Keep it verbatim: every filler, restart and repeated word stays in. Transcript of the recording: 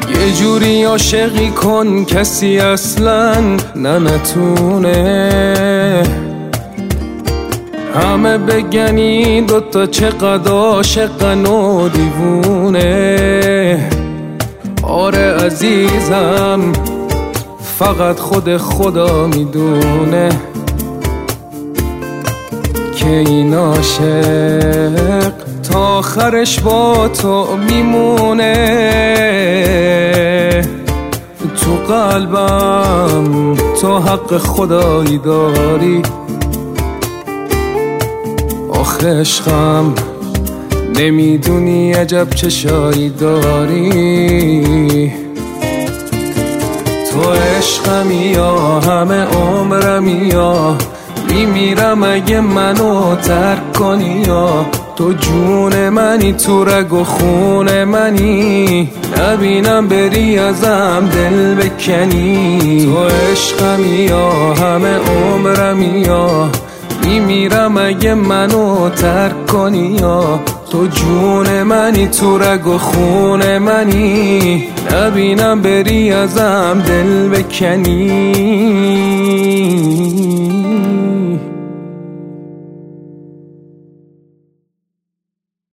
یه جوری عاشقی کن کسی اصلا نه نتونه، همه بگنی دوتا چقدر عاشقن و دیوونه. آره عزیزم فقط خود خدا میدونه که این عاشق تا آخرش با تو میمونه. تو قلبم تو حق خدایی داری، آخه عشقم نمیدونی عجب چشایی داری. تو عشقمی یا همه عمرمی یا میمیرم اگه منو ترک کنی، یا تو جون منی تو رگ و خون منی، نبینم بری ازم دل بکنی. تو عشقمی یا همه عمرمی یا میمیرم اگه منو ترک کنی، یا تو جون منی تو رگ و خون منی، نبینم بری ازم دل بکنی.